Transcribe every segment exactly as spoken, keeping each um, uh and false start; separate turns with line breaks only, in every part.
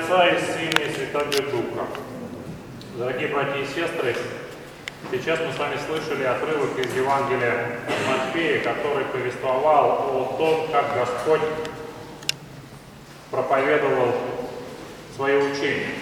Отца и Сына и Святого Духа. Дорогие братья и сестры, сейчас мы с вами слышали отрывок из Евангелия от Матфея, который повествовал о том, как Господь проповедовал свое учение.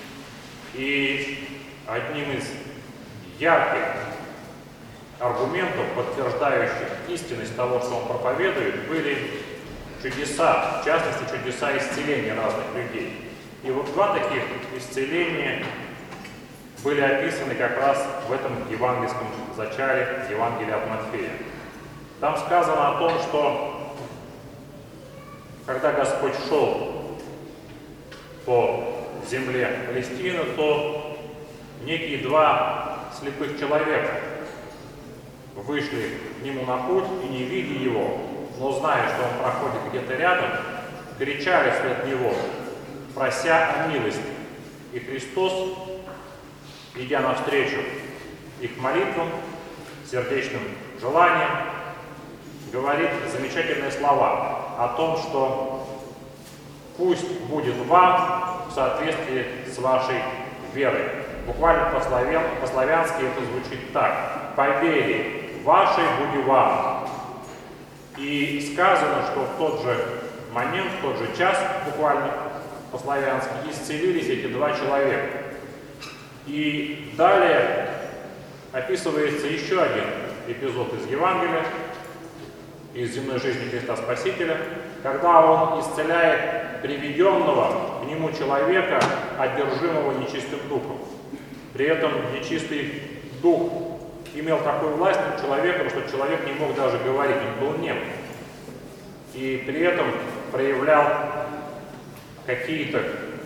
И одним из ярких аргументов, подтверждающих истинность того, что он проповедует, были чудеса, в частности, чудеса исцеления разных людей. И вот два таких исцеления были описаны как раз в этом евангельском зачале Евангелия от Матфея. Там сказано о том, что когда Господь шел по земле Палестины, то некие два слепых человека вышли к нему на путь и, не видя его, но зная, что он проходит где-то рядом, кричали вслед него, прося о милости. И Христос, идя навстречу их молитвам, сердечным желаниям, говорит замечательные слова о том, что пусть будет вам в соответствии с вашей верой. Буквально по-славянски это звучит так: «По вере вашей буди вам». И сказано, что в тот же момент, в тот же час, буквально по-славянски, исцелились эти два человека. И далее описывается еще один эпизод из Евангелия, из земной жизни Христа Спасителя, когда он исцеляет приведенного к нему человека, одержимого нечистым духом. При этом нечистый дух имел такую власть над человеком, что человек не мог даже говорить, он был нем. И при этом проявлял какие-то,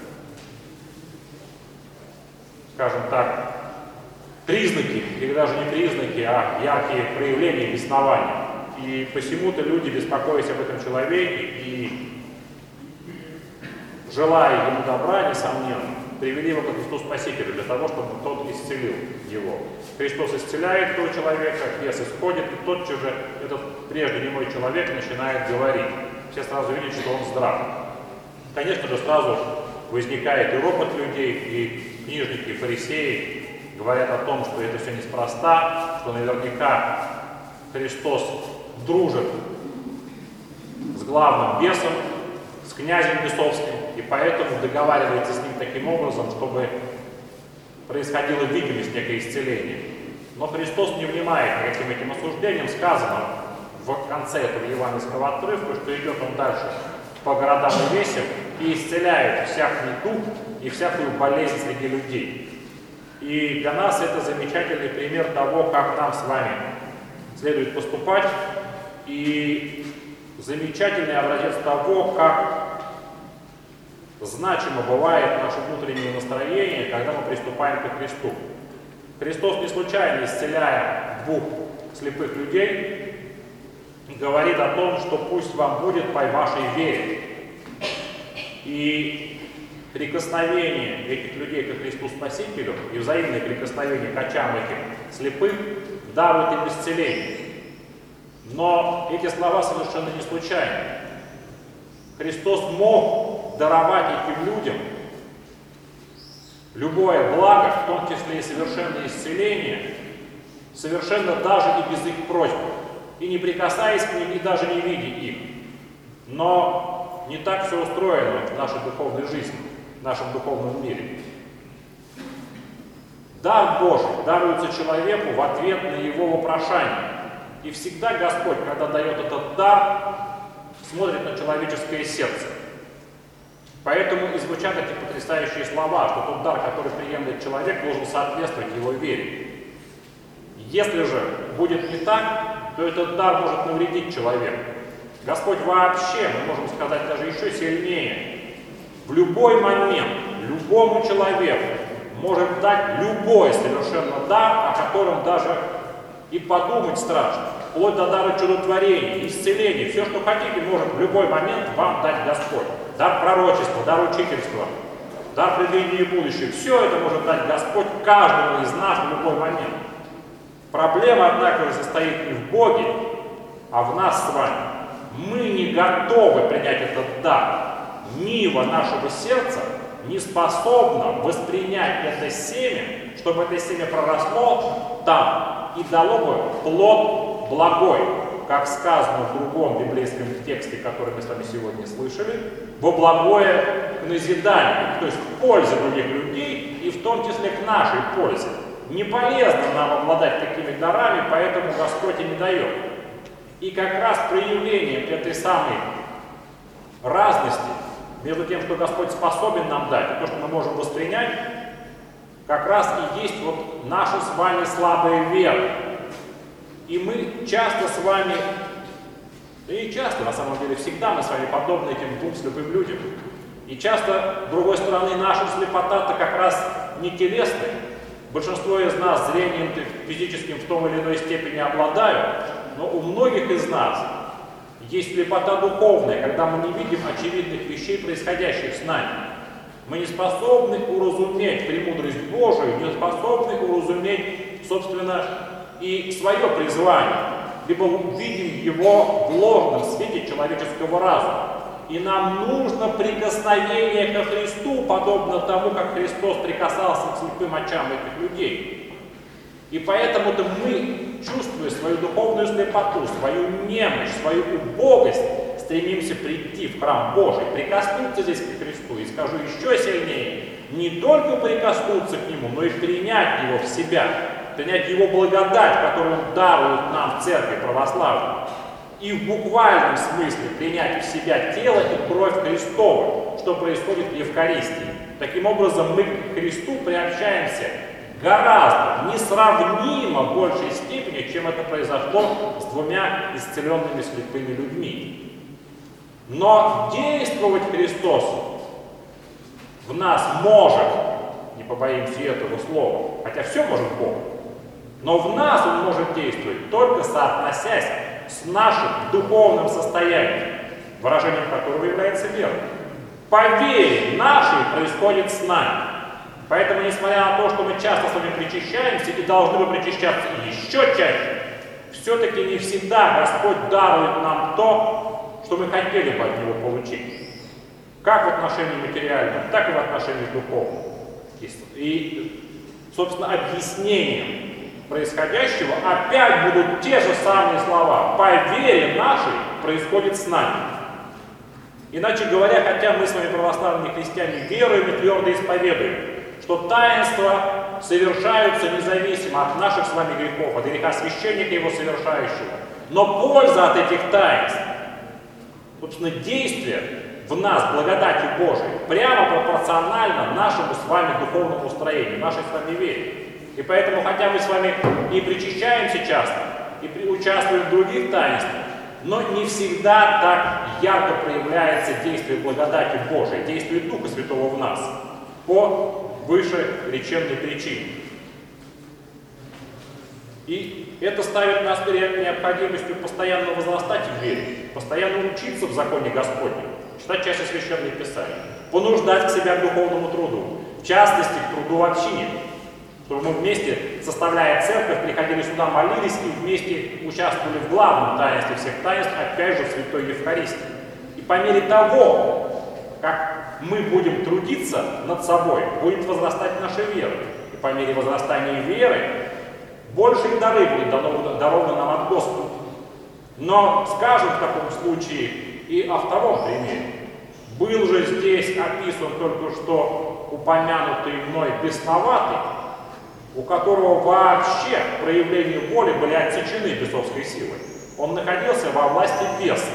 скажем так, признаки, или даже не признаки, а яркие проявления беснования. И посему-то люди, беспокоясь об этом человеке и желая ему добра, несомненно, привели его к Христу Спасителю для того, чтобы тот исцелил его. Христос исцеляет этого человека, бес исходит, и тотчас же этот прежде немой человек начинает говорить. Все сразу видят, что он здрав. Конечно же, сразу возникает и ропот людей, и книжники, и фарисеи говорят о том, что это все неспроста, что наверняка Христос дружит с главным бесом, с князем бесовским, и поэтому договаривается с ним таким образом, чтобы происходила видимость некое исцеление. Но Христос не внимает никаким этим осуждениям. Сказано в конце этого евангельского отрывка, что идет он дальше по городам и весям и исцеляет всякий дух и всякую болезнь среди людей. И для нас это замечательный пример того, как нам с вами следует поступать, и замечательный образец того, как значимо бывает наше внутреннее настроение, когда мы приступаем к Христу. Христос не случайно, исцеляя двух слепых людей, говорит о том, что пусть вам будет по вашей вере. И прикосновение этих людей к Христу Спасителю и взаимное прикосновение к очам этих слепых дарует им исцеление. Но эти слова совершенно не случайны. Христос мог даровать этим людям любое благо, в том числе и совершенное исцеление, совершенно даже и без их просьбы, и не прикасаясь к ним, и даже не видя их. Но не так все устроено в нашей духовной жизни, в нашем духовном мире. Дар Божий даруется человеку в ответ на его вопрошание. И всегда Господь, когда дает этот дар, смотрит на человеческое сердце. Поэтому и звучат эти потрясающие слова, что тот дар, который приемлет человек, должен соответствовать его вере. Если же будет не так, то этот дар может навредить человеку. Господь вообще, мы можем сказать даже еще сильнее, в любой момент, любому человеку может дать любой совершенно дар, о котором даже и подумать страшно. Вплоть до дара чудотворения, исцеления, все, что хотите, может в любой момент вам дать Господь. Дар пророчества, дар учительства, дар предвидения будущего. Все это может дать Господь каждому из нас в любой момент. Проблема, однако, состоит не в Боге, а в нас с вами. Мы не готовы принять этот дар. Нива нашего сердца не способно воспринять это семя, чтобы это семя проросло там и дало бы плод благой, как сказано в другом библейском тексте, который мы с вами сегодня слышали, во благое к назиданию, то есть к пользе других людей и в том числе к нашей пользе. Не полезно нам обладать такими дарами, поэтому Господь и не дает. И как раз проявлением этой самой разности между тем, что Господь способен нам дать, и то, что мы можем воспринять, как раз и есть вот наша с вами слабая вера. И мы часто с вами, да и часто, на самом деле, всегда мы с вами подобны этим двум слепым людям. И часто, с другой стороны, наша слепота-то как раз не телесная. Большинство из нас зрением физическим в том или иной степени обладают, но у многих из нас есть слепота духовная, когда мы не видим очевидных вещей, происходящих с нами. Мы не способны уразуметь премудрость Божию, не способны уразуметь, собственно, и свое призвание, либо видим его в ложном свете человеческого разума. И нам нужно прикосновение ко Христу, подобно тому, как Христос прикасался к слепым очам этих людей. И поэтому-то мы, чувствуя свою духовную слепоту, свою немощь, свою убогость, стремимся прийти в храм Божий, прикоснуться здесь к Христу. И скажу еще сильнее, не только прикоснуться к Нему, но и принять Его в себя, принять Его благодать, которую Он дарует нам в церкви православной. И в буквальном смысле принять в себя тело и кровь Христову, что происходит в Евхаристии. Таким образом, мы к Христу приобщаемся гораздо, несравнимо в большей степени, чем это произошло с двумя исцеленными слепыми людьми. Но действовать Христос в нас может, не побоимся этого слова, хотя все может Бог, но в нас Он может действовать только соотносясь с нашим духовным состоянием, выражением которого является вера. По вере нашей происходит с нами. Поэтому, несмотря на то, что мы часто с вами причащаемся и должны бы причащаться еще чаще, все-таки не всегда Господь дарует нам то, что мы хотели бы от Него получить. Как в отношении материальном, так и в отношении духовном. И, собственно, объяснением происходящего опять будут те же самые слова. По вере нашей происходит с нами. Иначе говоря, хотя мы с вами православные христиане веруем и твердо исповедуем, что таинства совершаются независимо от наших с вами грехов, от греха священника его совершающего. Но польза от этих таинств, собственно, действие в нас благодатью Божией прямо пропорционально нашему с вами духовному строению, нашей с вами вере. И поэтому, хотя мы с вами и причащаемся часто, и участвуем в других таинствах, но не всегда так ярко проявляется действие благодати Божией, действие Духа Святого в нас, по вышереченной причине. И это ставит нас перед необходимостью постоянно возрастать в вере, постоянно учиться в законе Господнем, читать чаще Священное Писание, понуждать к себя к духовному труду, в частности, к труду в общине, чтобы мы вместе, составляя церковь, приходили сюда, молились и вместе участвовали в главном таинстве всех таинств, опять же, в Святой Евхаристии. И по мере того, как мы будем трудиться над собой, будет возрастать наша вера. И по мере возрастания веры, большие дары будут дарованы нам от Господа. Но скажем в таком случае и о втором примере. Был же здесь описан только что упомянутый мной бесноватый, у которого вообще проявления воли были отсечены бесовской силой. Он находился во власти беса.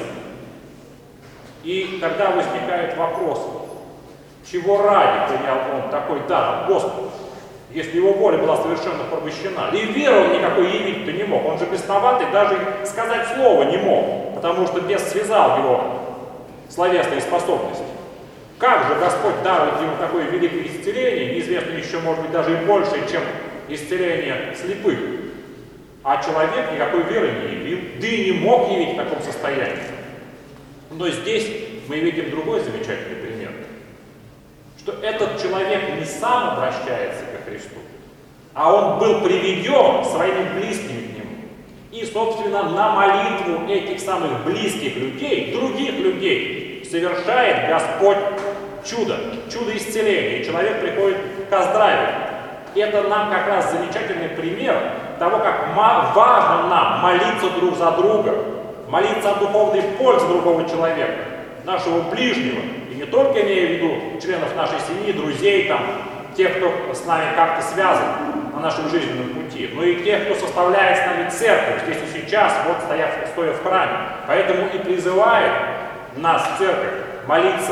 И тогда возникает вопрос, чего ради принял он такой дар от Господа, если его воля была совершенно порабощена. И веру он никакой явить-то не мог. Он же бесноватый, даже сказать слова не мог, потому что бес связал его словесные способности. Как же Господь дарует ему такое великое исцеление, неизвестно еще, может быть, даже и больше, чем исцеление слепых. А человек никакой веры не явил, да и не мог явить в таком состоянии. Но здесь мы видим другой замечательный пример, что этот человек не сам обращается ко Христу, а он был приведен своими близкими к Нему. И, собственно, на молитву этих самых близких людей, других людей, совершает Господь чудо, чудо исцеления, и человек приходит к оздоровлению. И это нам как раз замечательный пример того, как важно нам молиться друг за друга, молиться о духовной пользе другого человека, нашего ближнего, и не только имея в виду членов нашей семьи, друзей, там, тех, кто с нами как-то связан на нашем жизненном пути, но и тех, кто составляет с нами церковь, здесь и сейчас, вот стоя, стоя в храме. Поэтому и призывает нас церковь молиться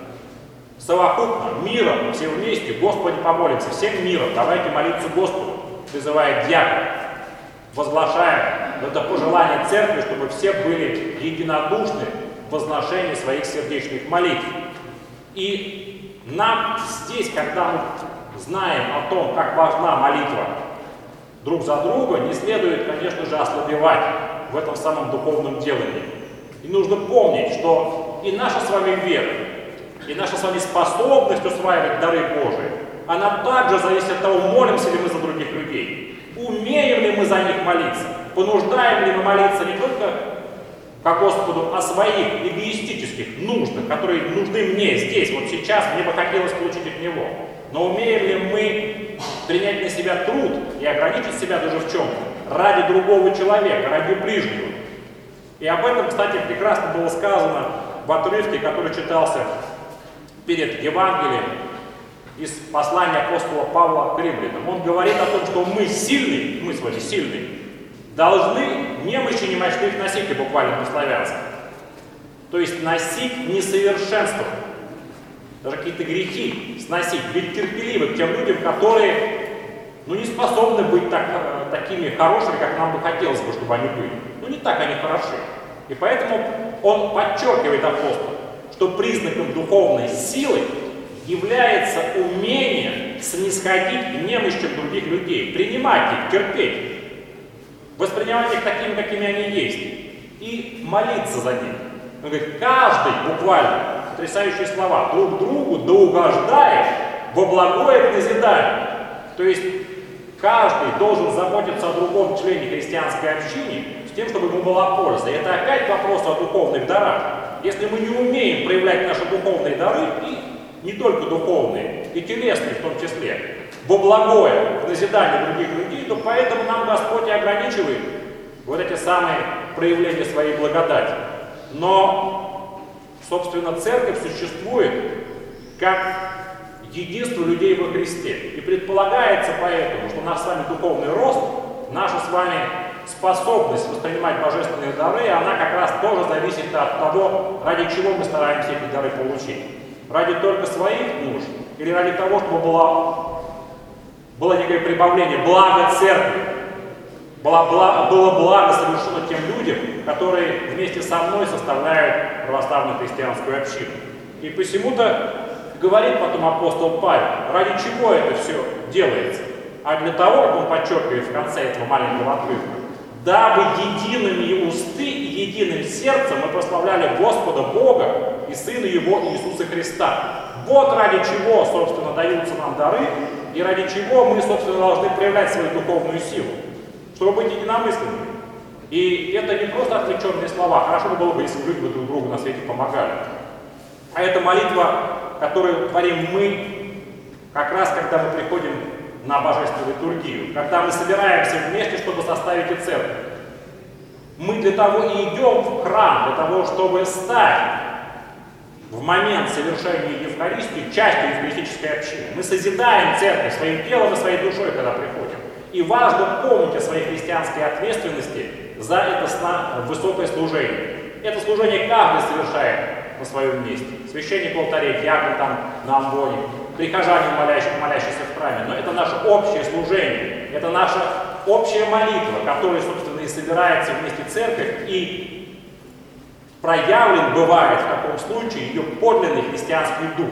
совокупно, миром, все вместе, Господи, помолимся, всем миром, давайте молиться Господу, призывает диакон, возглашая это пожелание церкви, чтобы все были единодушны в возношении своих сердечных молитв. И нам здесь, когда мы знаем о том, как важна молитва друг за друга, не следует, конечно же, ослабевать в этом самом духовном делании. И нужно помнить, что и наша с вами вера, и наша с вами способность усваивать дары Божии, она также зависит от того, молимся ли мы за других людей, умеем ли мы за них молиться, понуждаем ли мы молиться не только ко Господу о своих эгоистических нуждах, которые нужны мне здесь, вот сейчас, мне бы хотелось получить от Него, но умеем ли мы принять на себя труд и ограничить себя даже в чем-то ради другого человека, ради ближнего. И об этом, кстати, прекрасно было сказано в отрывке, который читался перед Евангелием из послания апостола Павла к римлянам. Он говорит о том, что мы сильные, мы с вами сильные, должны немощи немощных носить, буквально по-славянски. То есть носить несовершенство, даже какие-то грехи сносить, быть терпеливым к тем людям, которые ну, не способны быть так, такими хорошими, как нам бы хотелось бы, чтобы они были. Ну не так они хороши. И поэтому он подчеркивает, апостол, что признаком духовной силы является умение снисходить к немощам других людей, принимать их, терпеть, воспринимать их такими, какими они есть, и молиться за них. Он говорит, каждый, буквально, потрясающие слова, друг другу да угождаешь во благое назидание. То есть каждый должен заботиться о другом члене христианской общины с тем, чтобы ему была польза. И это опять вопрос о духовных дарах. Если мы не умеем проявлять наши духовные дары, и не только духовные, и телесные в том числе, во благое, в назидание других людей, то поэтому нам Господь и ограничивает вот эти самые проявления своей благодати. Но, собственно, церковь существует как единство людей во Христе. И предполагается поэтому, что наш с вами духовный рост, наша с вами способность воспринимать божественные дары, она как раз тоже зависит от того, ради чего мы стараемся эти дары получить. Ради только своих нужд или ради того, чтобы было, было некое прибавление, благо церкви, было, благо, было благо совершено тем людям, которые вместе со мной составляют православную христианскую общину. И посему-то говорит потом апостол Павел, ради чего это все делается? А для того, как он подчеркивает в конце этого маленького отрывка, дабы едиными усты и единым сердцем мы прославляли Господа Бога и Сына Его Иисуса Христа. Вот ради чего, собственно, даются нам дары, и ради чего мы, собственно, должны проявлять свою духовную силу, чтобы быть единомысленными. И это не просто отвлеченные слова, хорошо было бы, если люди друг другу на свете помогали. А это молитва, которую творим мы, как раз когда мы приходим на божественную литургию, когда мы собираемся вместе, чтобы составить и церковь. Мы для того и идем в храм, для того, чтобы стать в момент совершения Евхаристии частью евхаристической общины. Мы созидаем церковь своим телом и своей душой, когда приходим. И важно помнить о своей христианской ответственности за это высокое служение. Это служение каждый совершает на своем месте. Священник в алтаре, диакон там на амвоне, прихожане, молящие, молящиеся в храме. Но это наше общее служение, это наша общая молитва, которая, собственно, и собирается вместе церковь, и проявлен бывает в таком случае ее подлинный христианский дух,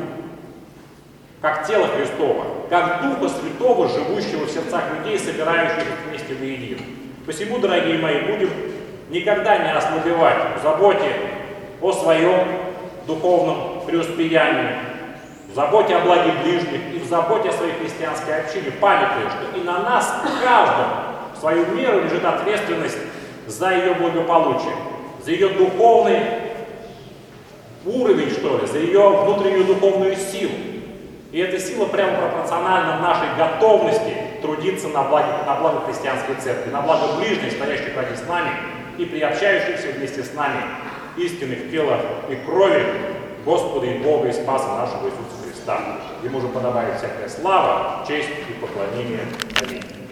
как тело Христово, как Духа Святого, живущего в сердцах людей, собирающих их вместе воедино. Посему, дорогие мои, будем никогда не ослабевать в заботе о своем духовном преуспеянии, в заботе о благе ближних и в заботе о своей христианской общине, памятуя, что и на нас, каждом, в свою меру лежит ответственность за ее благополучие, за ее духовный уровень, что ли, за ее внутреннюю духовную силу. И эта сила прямо пропорциональна нашей готовности трудиться на благо, на благо христианской церкви, на благо ближних, стоящих ради с нами и приобщающихся вместе с нами истинных тела и крови Господа и Бога и Спаса нашего Иисуса Христа. Ему же подобает всякая слава, честь и поклонение. Аминь.